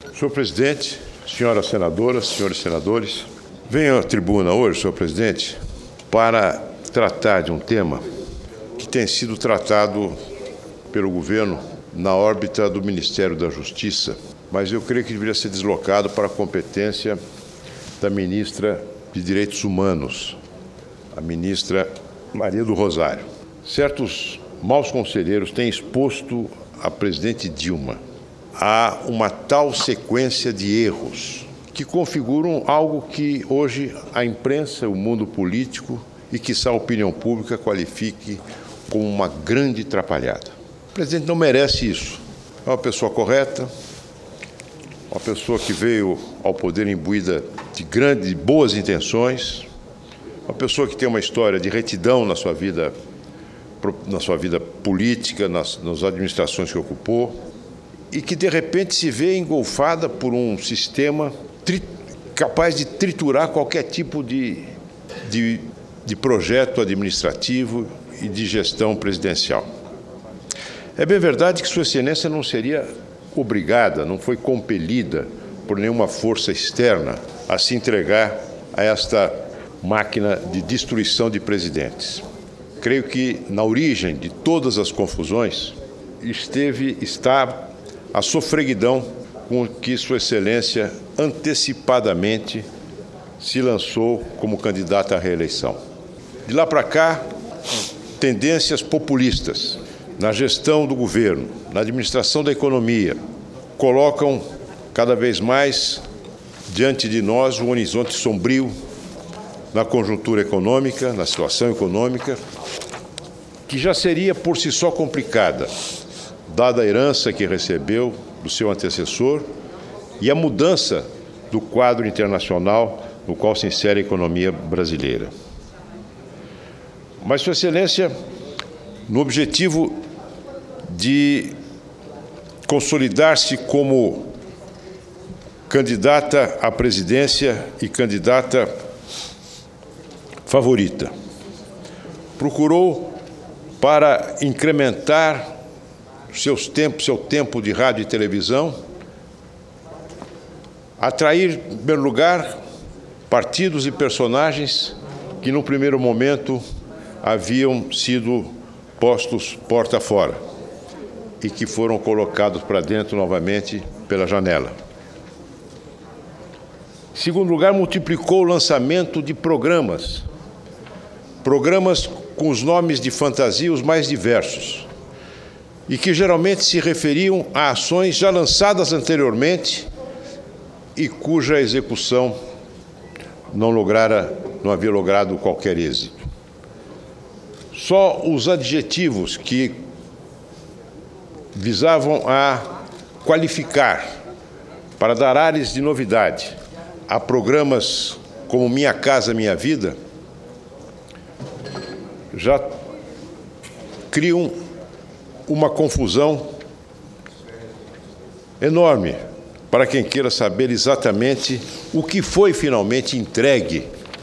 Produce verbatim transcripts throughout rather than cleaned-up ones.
Senhor presidente, senhoras senadoras, senhores senadores, venho à tribuna hoje, senhor presidente, para tratar de um tema que tem sido tratado pelo governo na órbita do Ministério da Justiça, mas eu creio que deveria ser deslocado para a competência da ministra de Direitos Humanos, a ministra Maria do Rosário. Certos maus conselheiros têm exposto a presidente Dilma a uma tal sequência de erros que configuram algo que hoje a imprensa, o mundo político e, quiçá, a opinião pública qualifique como uma grande atrapalhada. O presidente não merece isso. É uma pessoa correta, uma pessoa que veio ao poder imbuída de grandes e boas intenções, uma pessoa que tem uma história de retidão na sua vida, na sua vida política, nas, nas administrações que ocupou, e que, de repente, se vê engolfada por um sistema tri, capaz de triturar qualquer tipo de, de, de projeto administrativo e de gestão presidencial. É bem verdade que Sua Excelência não seria obrigada, não foi compelida por nenhuma força externa a se entregar a esta máquina de destruição de presidentes. Creio que na origem de todas as confusões esteve, está a sofreguidão com que Sua Excelência antecipadamente se lançou como candidata à reeleição. De lá para cá, tendências populistas na gestão do governo, na administração da economia, colocam cada vez mais diante de nós um horizonte sombrio na conjuntura econômica, na situação econômica, que já seria por si só complicada, dada a herança que recebeu do seu antecessor e a mudança do quadro internacional no qual se insere a economia brasileira. Mas, Sua Excelência, no objetivo de consolidar-se como candidata à presidência e candidata favorita, procurou, para incrementar seus tempos, seu tempo de rádio e televisão, atrair, em primeiro lugar, partidos e personagens que, no primeiro momento, haviam sido postos porta fora e que foram colocados para dentro novamente pela janela. Em segundo lugar, multiplicou o lançamento de programas, programas com os nomes de fantasia os mais diversos, e que geralmente se referiam a ações já lançadas anteriormente e cuja execução não lograra, não havia logrado qualquer êxito. Só os adjetivos que visavam a qualificar, para dar ares de novidade a programas como Minha Casa Minha Vida, já criam uma confusão enorme para quem queira saber exatamente o que foi finalmente entregue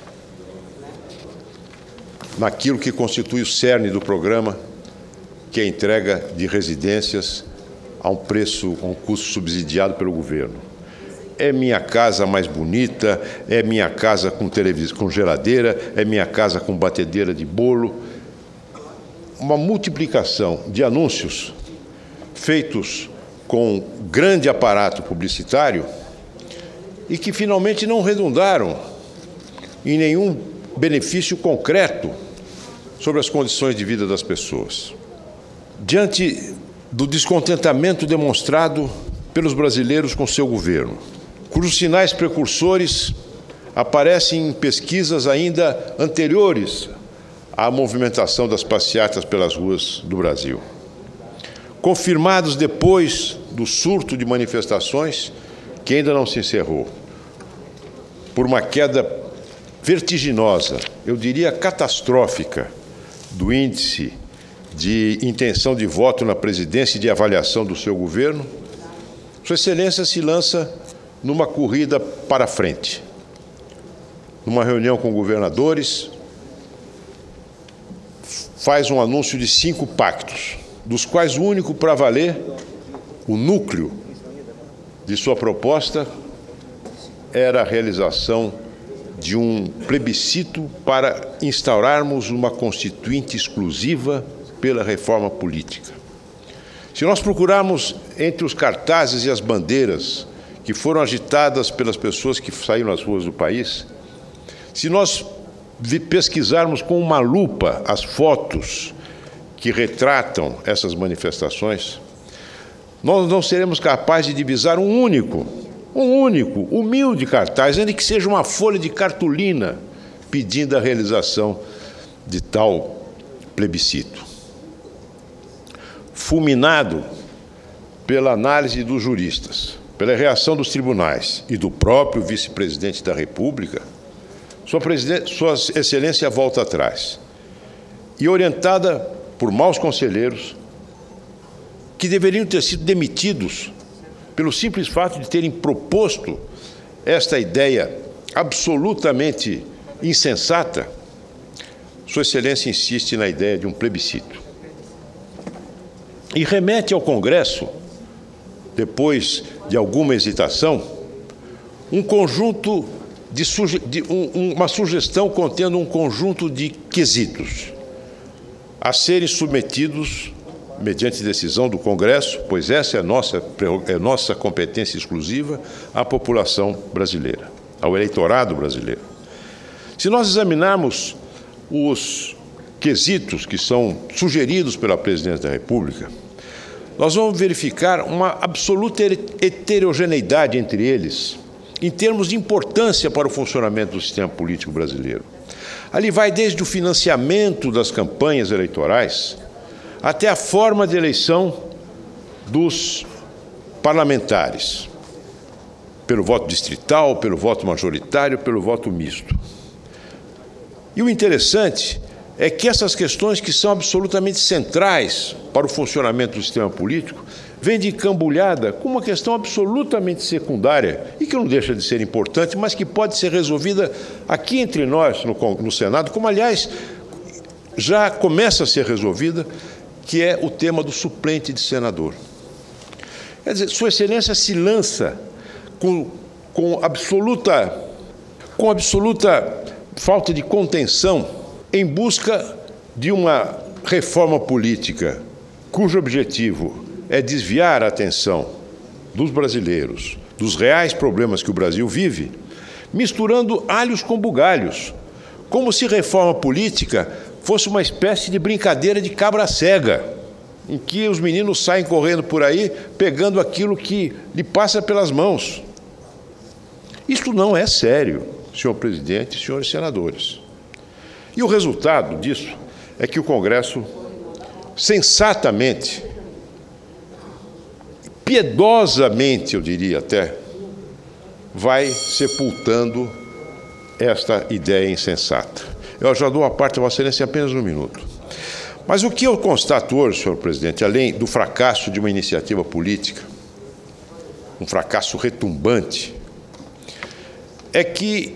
naquilo que constitui o cerne do programa, que é a entrega de residências a um preço, a um custo subsidiado pelo governo. É minha casa mais bonita, é minha casa com televisão, com geladeira, é minha casa com batedeira de bolo. Uma multiplicação de anúncios feitos com grande aparato publicitário e que finalmente não redundaram em nenhum benefício concreto sobre as condições de vida das pessoas. Diante do descontentamento demonstrado pelos brasileiros com seu governo, cujos sinais precursores aparecem em pesquisas ainda anteriores à movimentação das passeatas pelas ruas do Brasil, confirmados depois do surto de manifestações que ainda não se encerrou, por uma queda vertiginosa, eu diria catastrófica, do índice de intenção de voto na presidência e de avaliação do seu governo, Sua Excelência se lança numa corrida para frente. Numa reunião com governadores, faz um anúncio de cinco pactos, dos quais o único para valer, o núcleo de sua proposta era a realização de um plebiscito para instaurarmos uma constituinte exclusiva pela reforma política. Se nós procurarmos entre os cartazes e as bandeiras que foram agitadas pelas pessoas que saíram às ruas do país, se nós pesquisarmos com uma lupa as fotos que retratam essas manifestações, nós não seremos capazes de divisar um único, um único, humilde cartaz, ainda que seja uma folha de cartolina, pedindo a realização de tal plebiscito. Fulminado pela análise dos juristas, pela reação dos tribunais e do próprio vice-presidente da República, Sua, Sua Excelência volta atrás. E orientada por maus conselheiros, que deveriam ter sido demitidos pelo simples fato de terem proposto esta ideia absolutamente insensata, Sua Excelência insiste na ideia de um plebiscito. E remete ao Congresso, depois de alguma hesitação, um conjunto de, suge de um, uma sugestão contendo um conjunto de quesitos a serem submetidos mediante decisão do Congresso, pois essa é a nossa, é nossa competência exclusiva, à população brasileira, ao eleitorado brasileiro. Se nós examinarmos os quesitos que são sugeridos pela Presidência da República, nós vamos verificar uma absoluta heterogeneidade entre eles, em termos de importância para o funcionamento do sistema político brasileiro. Ali vai desde o financiamento das campanhas eleitorais até a forma de eleição dos parlamentares, pelo voto distrital, pelo voto majoritário, pelo voto misto. E o interessante é que essas questões que são absolutamente centrais para o funcionamento do sistema político vêm de cambulhada com uma questão absolutamente secundária e que não deixa de ser importante, mas que pode ser resolvida aqui entre nós, no, no Senado, como, aliás, já começa a ser resolvida, que é o tema do suplente de senador. Quer dizer, Sua Excelência se lança com, com, absoluta, com absoluta falta de contenção em busca de uma reforma política cujo objetivo é desviar a atenção dos brasileiros dos reais problemas que o Brasil vive, misturando alhos com bugalhos, como se reforma política fosse uma espécie de brincadeira de cabra cega, em que os meninos saem correndo por aí, pegando aquilo que lhe passa pelas mãos. Isso não é sério, senhor presidente e senhores senadores. E o resultado disso é que o Congresso, sensatamente, piedosamente, eu diria até, vai sepultando esta ideia insensata. Eu já dou a parte a Vossa Excelência em apenas um minuto. Mas o que eu constato hoje, senhor presidente, além do fracasso de uma iniciativa política, um fracasso retumbante, é que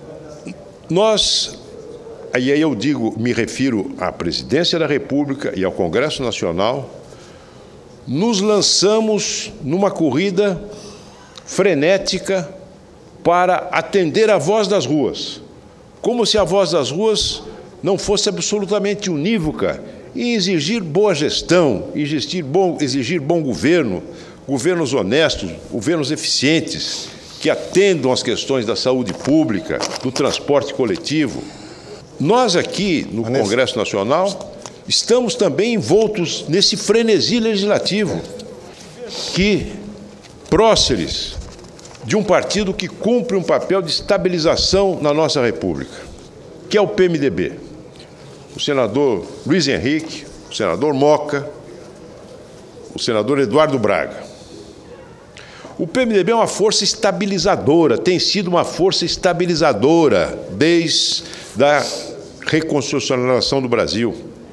nós, e aí eu digo, me refiro à Presidência da República e ao Congresso Nacional, nos lançamos numa corrida frenética para atender a voz das ruas, como se a voz das ruas não fosse absolutamente unívoca em exigir boa gestão, exigir bom, exigir bom governo, governos honestos, governos eficientes, que atendam às questões da saúde pública, do transporte coletivo. Nós aqui, no Congresso Nacional, estamos também envoltos nesse frenesi legislativo, que próceres de um partido que cumpre um papel de estabilização na nossa República, que é o P M D B. O senador Luiz Henrique, o senador Moca, o senador Eduardo Braga. O P M D B é uma força estabilizadora, tem sido uma força estabilizadora desde a reconstitucionalização do Brasil.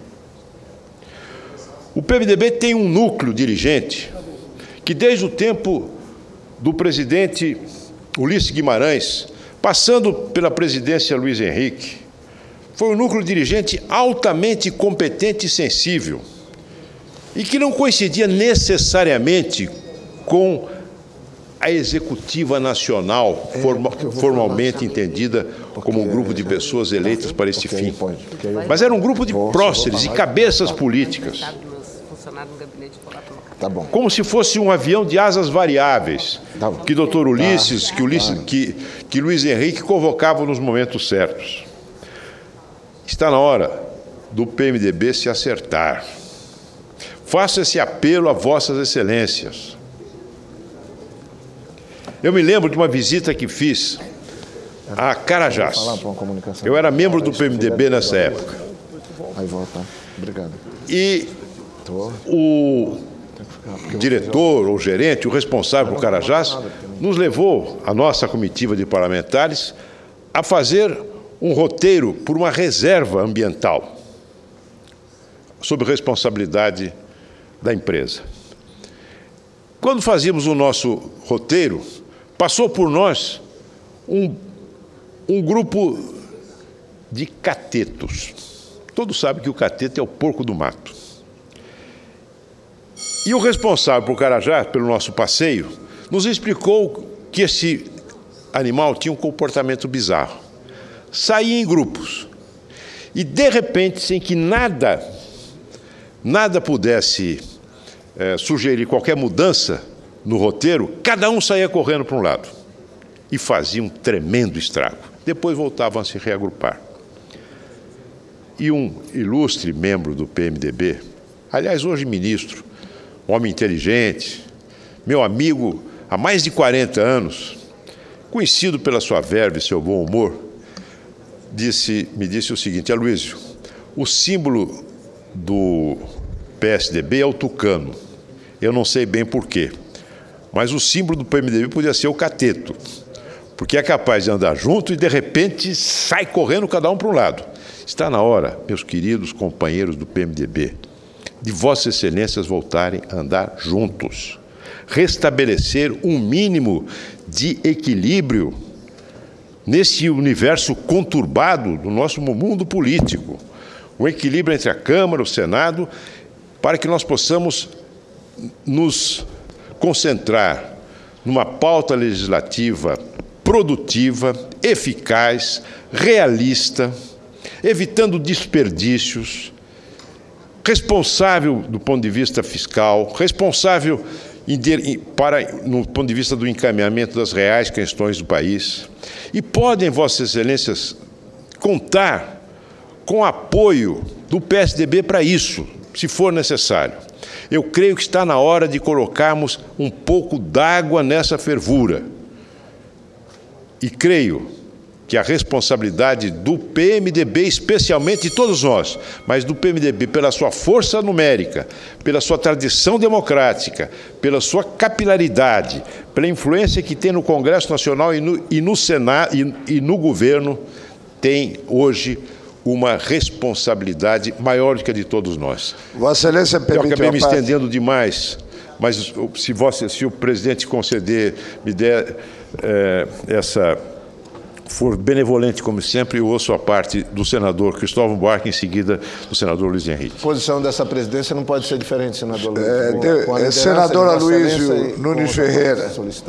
O P M D B tem um núcleo dirigente que, desde o tempo do presidente Ulisses Guimarães, passando pela presidência Luiz Henrique, foi um núcleo dirigente altamente competente e sensível, e que não coincidia necessariamente com a executiva nacional, forma, formalmente entendida como um grupo de pessoas eleitas para este fim. Mas era um grupo de próceres e cabeças políticas. Tá bom. Como se fosse um avião de asas variáveis, Tá que doutor Ulisses, que, Ulisses que, que Luiz Henrique convocava nos momentos certos. Está na hora do P M D B se acertar. Faço esse apelo a vossas excelências. Eu me lembro de uma visita que fiz a Carajás. Eu era membro do P M D B nessa época. Aí volta. Obrigado. E o diretor ou gerente, o responsável por Carajás, nos levou, a nossa comitiva de parlamentares, a fazer um roteiro por uma reserva ambiental, sob responsabilidade da empresa. Quando fazíamos o nosso roteiro, passou por nós um, um grupo de catetos. Todos sabem que o cateto é o porco do mato. E o responsável por Carajás, pelo nosso passeio, nos explicou que esse animal tinha um comportamento bizarro. Saía em grupos. E, de repente, sem que nada, nada pudesse é, sugerir qualquer mudança no roteiro, cada um saía correndo para um lado. E fazia um tremendo estrago. Depois voltavam a se reagrupar. E um ilustre membro do P M D B, aliás, hoje ministro, homem inteligente, meu amigo há mais de quarenta anos, conhecido pela sua verve e seu bom humor, disse, me disse o seguinte: Aloysio, o símbolo do P S D B é o tucano. Eu não sei bem porquê, mas o símbolo do P M D B podia ser o cateto, porque é capaz de andar junto e, de repente, sai correndo cada um para um lado. Está na hora, meus queridos companheiros do P M D B, de vossas excelências voltarem a andar juntos, restabelecer um mínimo de equilíbrio nesse universo conturbado do nosso mundo político, um equilíbrio entre a Câmara e o Senado, para que nós possamos nos concentrar numa pauta legislativa produtiva, eficaz, realista, evitando desperdícios, responsável do ponto de vista fiscal, responsável para, no ponto de vista do encaminhamento das reais questões do país. E podem, vossas excelências, contar com apoio do P S D B para isso, se for necessário. Eu creio que está na hora de colocarmos um pouco d'água nessa fervura. E creio que a responsabilidade do P M D B, especialmente de todos nós, mas do P M D B pela sua força numérica, pela sua tradição democrática, pela sua capilaridade, pela influência que tem no Congresso Nacional e no, e no Senado e, e no governo, tem hoje uma responsabilidade maior do que a de todos nós. Vossa Excelência permite. Eu acabei me parte... estendendo demais, mas se, vossa, se o presidente conceder, me der é, essa... for benevolente, como sempre, eu ouço a parte do senador Cristóvão Buarque, em seguida do senador Luiz Henrique. A posição dessa presidência não pode ser diferente, senador Luiz. É, de, com a senador Aloysio Nunes Ferreira.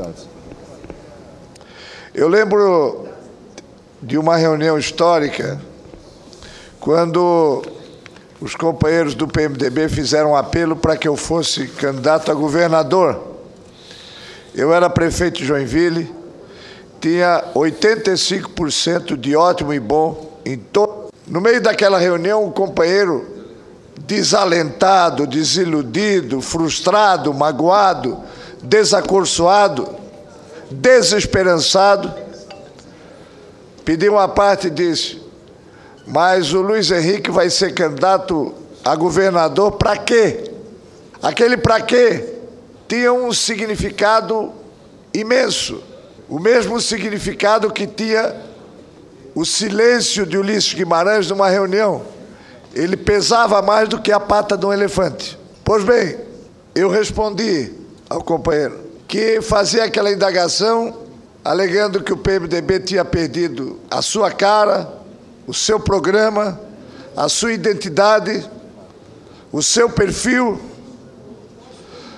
Eu lembro de uma reunião histórica, quando os companheiros do P M D B fizeram um apelo para que eu fosse candidato a governador. Eu era prefeito de Joinville, tinha oitenta e cinco por cento de ótimo e bom em todo. No meio daquela reunião, um companheiro desalentado, desiludido, frustrado, magoado, desacorçoado, desesperançado, pediu uma parte e disse: mas o Luiz Henrique vai ser candidato a governador para quê? Aquele para quê tinha um significado imenso. O mesmo significado que tinha o silêncio de Ulisses Guimarães numa reunião. Ele pesava mais do que a pata de um elefante. Pois bem, eu respondi ao companheiro que fazia aquela indagação alegando que o P M D B tinha perdido a sua cara, o seu programa, a sua identidade, o seu perfil.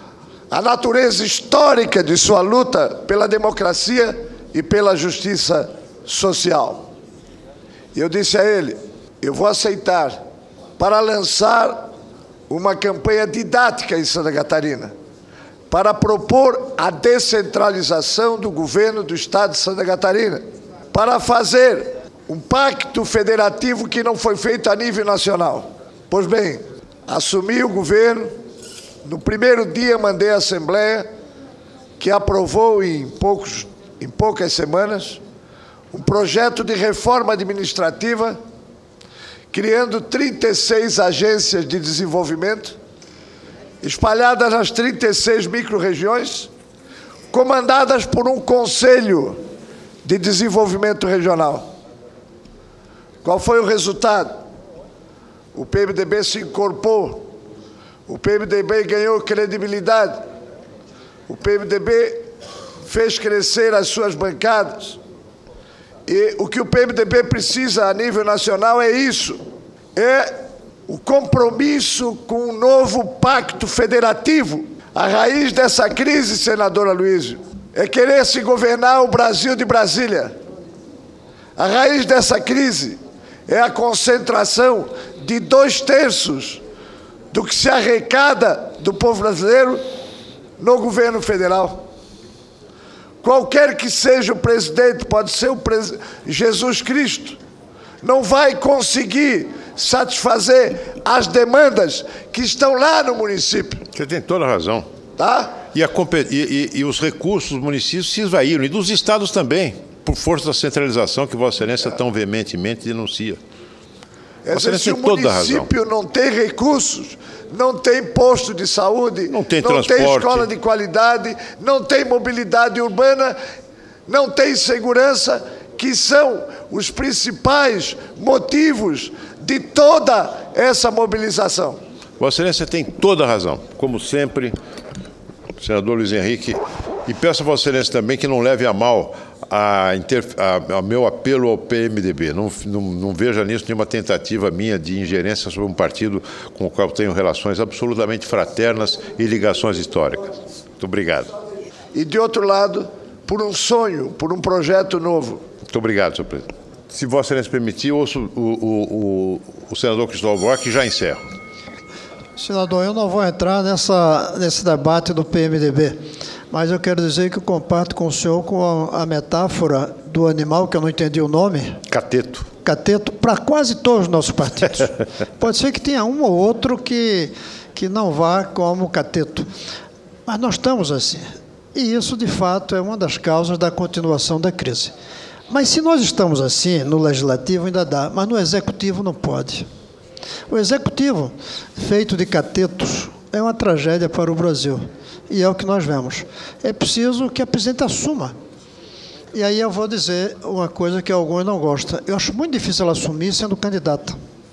a natureza histórica de sua luta pela democracia e pela justiça social. E eu disse a ele, eu vou aceitar para lançar uma campanha didática em Santa Catarina, para propor a descentralização do governo do Estado de Santa Catarina, para fazer um pacto federativo que não foi feito a nível nacional. Pois bem, assumi o governo, no primeiro dia mandei à Assembleia, que aprovou em, poucos, em poucas semanas, um projeto de reforma administrativa, criando trinta e seis agências de desenvolvimento, espalhadas nas trinta e seis micro-regiões, comandadas por um Conselho de Desenvolvimento Regional. Qual foi o resultado? O P M D B se incorporou, o P M D B ganhou credibilidade, o P M D B fez crescer as suas bancadas. E o que o P M D B precisa a nível nacional é isso, é o compromisso com um novo pacto federativo. A raiz dessa crise, senador Aloysio, é querer se governar o Brasil de Brasília. A raiz dessa crise é a concentração de dois terços do que se arrecada do povo brasileiro no governo federal. Qualquer que seja o presidente, pode ser o pres... Jesus Cristo, não vai conseguir satisfazer as demandas que estão lá no município. Você tem toda a razão. Tá? E, a, e, e, e os recursos dos municípios se esvaíram, e dos estados também, por força da centralização que Vossa Excelência tão veementemente denuncia. Vossa Excelência tem toda a razão. Se o município não tem recursos, não tem posto de saúde, não tem não transporte, tem escola de qualidade, não tem mobilidade urbana, não tem segurança, que são os principais motivos de toda essa mobilização. Vossa Excelência tem toda a razão, como sempre, senador Luiz Henrique, e peço a Vossa Excelência também que não leve a mal a, inter, a, a meu apelo ao P M D B. Não, não, não veja nisso nenhuma tentativa minha de ingerência sobre um partido com o qual tenho relações absolutamente fraternas e ligações históricas. Muito obrigado. E, de outro lado, por um sonho, por um projeto novo. Muito obrigado, senhor presidente. Se Vossa Excelência permitir, ouço o, o, o, o senador Cristóvão Buarque e já encerro. Senador, eu não vou entrar nessa, nesse debate do P M D B, mas eu quero dizer que eu comparto com o senhor com a, a metáfora do animal, que eu não entendi o nome. Cateto. Cateto, para quase todos os nossos partidos. Pode ser que tenha um ou outro que, que não vá como cateto, mas nós estamos assim. E isso, de fato, é uma das causas da continuação da crise. Mas se nós estamos assim, no Legislativo ainda dá, mas no Executivo não pode. O Executivo, feito de catetos, é uma tragédia para o Brasil. E é o que nós vemos. É preciso que a presidente assuma. E aí eu vou dizer uma coisa que alguns não gostam. Eu acho muito difícil ela assumir sendo candidata.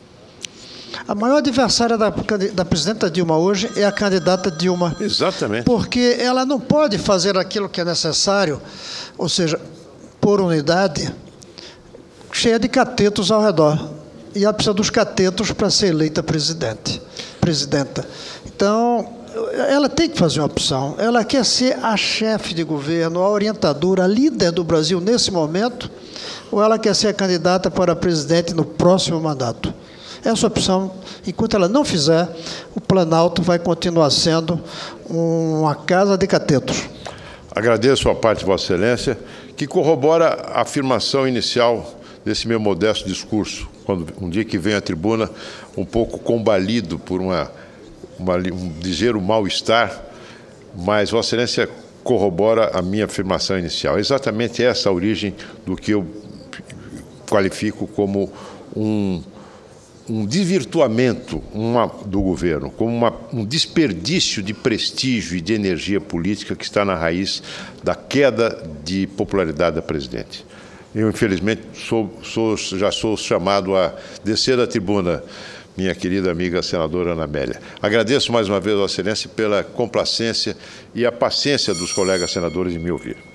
A maior adversária da, da presidenta Dilma hoje é a candidata Dilma. Exatamente. Porque ela não pode fazer aquilo que é necessário, ou seja, por unidade, cheia de catetos ao redor. E ela precisa dos catetos para ser eleita presidente, presidenta. Então, ela tem que fazer uma opção. Ela quer ser a chefe de governo, a orientadora, a líder do Brasil nesse momento, ou ela quer ser a candidata para presidente no próximo mandato. Essa opção, enquanto ela não fizer, o Planalto vai continuar sendo uma casa de catetos. Agradeço a parte de Vossa Excelência, que corrobora a afirmação inicial desse meu modesto discurso, quando um dia que venho à tribuna um pouco combalido por uma, uma, um ligeiro mal-estar, mas Vossa Excelência corrobora a minha afirmação inicial. É exatamente essa a origem do que eu qualifico como um, um desvirtuamento uma, do governo, como uma, um desperdício de prestígio e de energia política que está na raiz da queda de popularidade da presidente. Eu, infelizmente, sou, sou, já sou chamado a descer da tribuna, minha querida amiga senadora Ana Amélia. Agradeço mais uma vez a Vossa Excelência pela complacência e a paciência dos colegas senadores em me ouvir.